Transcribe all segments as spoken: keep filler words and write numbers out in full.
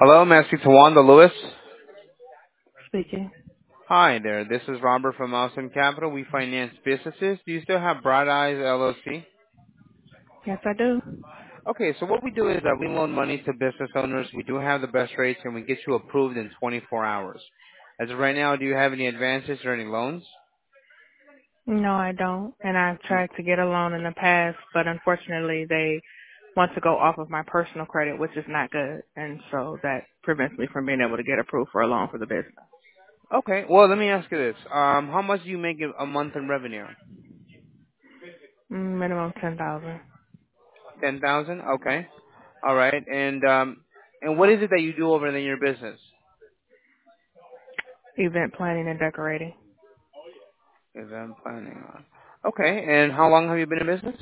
Hello, may I speak to Wanda Lewis? Speaking. Hi there, this is Robert from Austin Capital. We finance businesses. Do you still have Bright Eyes L L C? Yes, I do. Okay, so what we do is that we loan money to business owners. We do have the best rates, and we get you approved in twenty-four hours. As of right now, do you have any advances or any loans? No, I don't. And I've Mm. tried to get a loan in the past, but unfortunately they want to go off of my personal credit, which is not good. And so that prevents me from being able to get approved for a loan for the business. Okay, well, let me ask you this. Um, how much do you make a a month in revenue? Mm, Minimum ten thousand. ten thousand. Okay. All right, and um, and what is it that you do over in your business? Event planning and decorating Event planning. Okay, and how long have you been in business?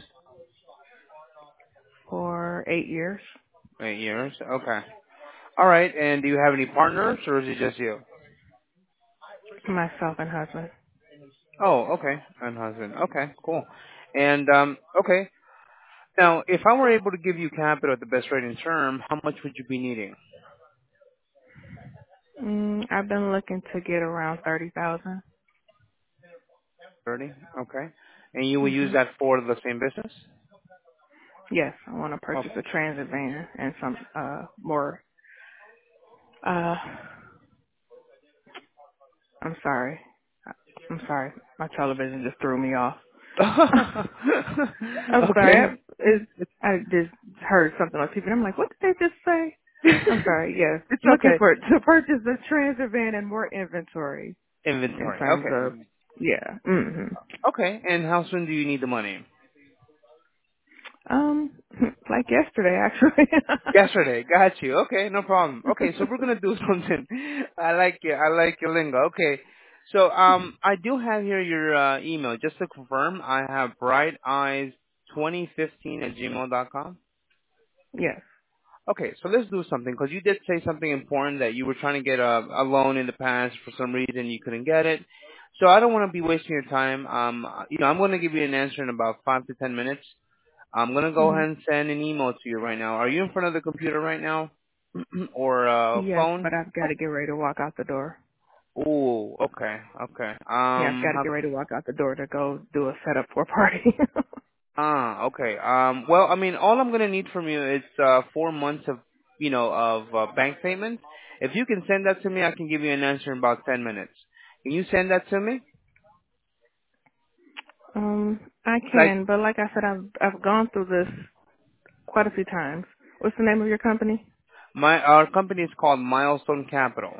for eight years. Eight years. Okay. All right. And do you have any partners, or is it just you? Myself and husband. Oh, okay. And husband. Okay, cool. And um, okay. Now, if I were able to give you capital at the best rate in term, how much would you be needing? Mm, I've been looking to get around thirty thousand. Thirty. Okay. And you will use Mhm. that for the same business? Yes, I want to Oh. purchase a transit van and some uh more uh I'm sorry. I'm sorry. My television just threw me off. I'm sorry. Okay. I, it, I just heard something on T V. And I'm like, what did they just say? I'm sorry. Yes. It's Looking okay. for to purchase a transit van and more inventory in Inventory. terms of, Okay. yeah. hmm Okay. And how soon do you need the money? Um, like yesterday, actually. Yesterday, got you. Okay, no problem. Okay, so we're gonna do something. I like it. I like your lingo. Okay, so um, I do have here your uh, email. Just to confirm, I have bright eyes twenty fifteen at gmail dot com. Yes. Okay, so let's do something because you did say something important that you were trying to get a, a loan in the past for some reason you couldn't get it. So I don't want to be wasting your time. Um, you know, I'm going to give you an answer in about five to ten minutes. I'm gonna go hmm ahead and send an email to you right now. Are you in front of the computer right now, or uh, Yes, phone? but I've got to get ready to walk out the door. Oh, okay, okay. Yeah, I've got Um, to how, get ready to walk out the door to go do a setup for a party. ah, okay. Um, well, I mean, all I'm gonna need from you is uh, four months of, you know, of uh, bank statements. If you can send that to me, I can give you an answer in about ten minutes. Can you send that to me? um, I Like, can, but like I said, I've I've gone through this quite a few times. What's the name of your company? my our company is called Milestone Capital.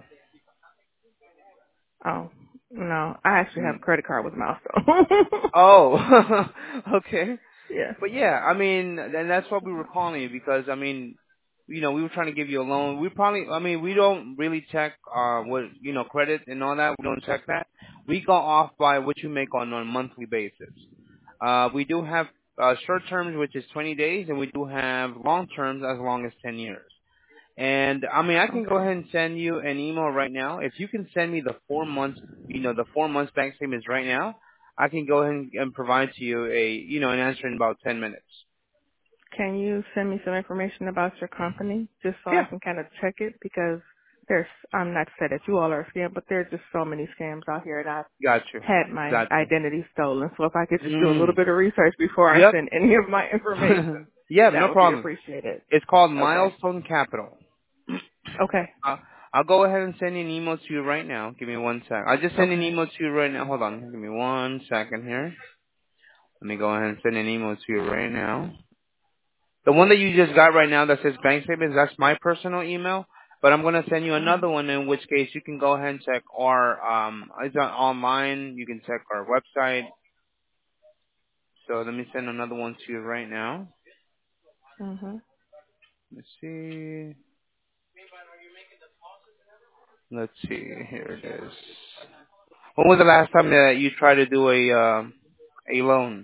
Oh, no. I actually have Mm. a credit card with Milestone. Oh, okay. yeah. But yeah, I mean, and that's what we were calling you because I mean, you know, we were trying to give you a loan. We probably, I mean, we don't really check uh what you know credit and all that. We don't check that. We go off by what you make on a monthly basis. Uh, we do have uh, short terms, which is twenty days, and we do have long terms as long as ten years. And I mean, I can go Okay. ahead and send you an email right now. If you can send me the four months, you know, the four months bank statements right now, I can go ahead and, and provide to you a, you know, an answer in about ten minutes. Can you send me some information about your company just so I Yeah, can kind of check it? Because there's, I'm not to say that you all are a scam, but there's just so many scams out here and I've got you, had my got identity stolen. So if I could you. just do a little Mm. bit of research before I Yep. send any of my information, Yeah, that no would be problem. appreciated. It's called Okay. Milestone Capital. Okay. Uh, I'll go ahead and send you an email to you right now. Give me one sec. I'll just send an Okay. email to you right now. Hold on. Give me one second here. Let me go ahead and send an email to you right now. The one that you just got right now that says bank statements, that's my personal email. But I'm gonna send you hmm another one in which case you can go ahead and check our um it's on online, you can check our website. So let me send another one to you right now. hmm Let's see. Let's see. Here it is. When was the last time that you tried to do a um a loan?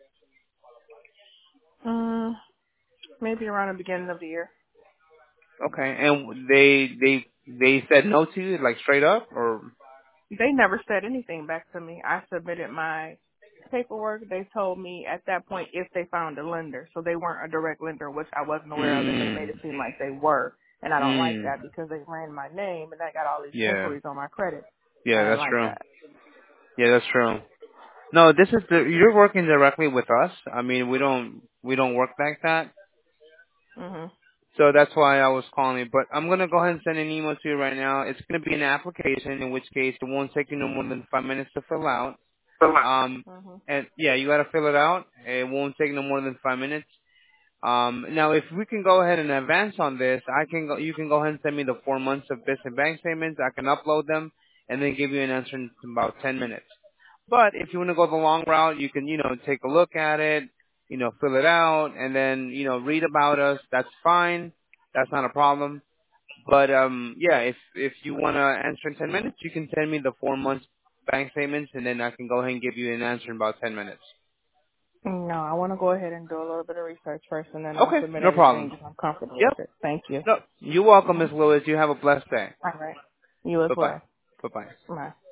Uh, maybe around the beginning of the year. Okay. And they they they said no to you, like straight up or They never said anything back to me. I submitted my paperwork. They told me at that point if they found a lender. So they weren't a direct lender, which I wasn't aware of, and they made mm. it seem like they were. And I don't like Mm. that because they ran my name and I got all these Yeah. inquiries on my credit. I Yeah, didn't that's like true. that. Yeah, that's true. No, this is the you're working directly with us. I mean, we don't we don't work like that. Mhm. So that's why I was calling you. But I'm gonna go ahead and send an email to you right now. It's gonna be an application, in which case it won't take you no more than five minutes to fill out. Um, Mhm. and yeah, you gotta fill it out. It won't take no more than five minutes. Um, now, if we can go ahead and advance on this, I can go. You can go ahead and send me the four months of business bank statements. I can upload them and then give you an answer in about ten minutes. But if you want to go the long route, you can, you know, take a look at it, you know, fill it out, and then, you know, read about us. That's fine. That's not a problem. But um, yeah, if if you want to answer in ten minutes, you can send me the four months bank statements, and then I can go ahead and give you an answer in about ten minutes. No, I want to go ahead and do a little bit of research first, and then I'll Okay, submit no anything problem. if I'm comfortable Yep. with it. Thank you. No, you're welcome, Mhm. Miss Lewis. You have a blessed day. All right. You as Bye bye. well. Bye bye. Bye.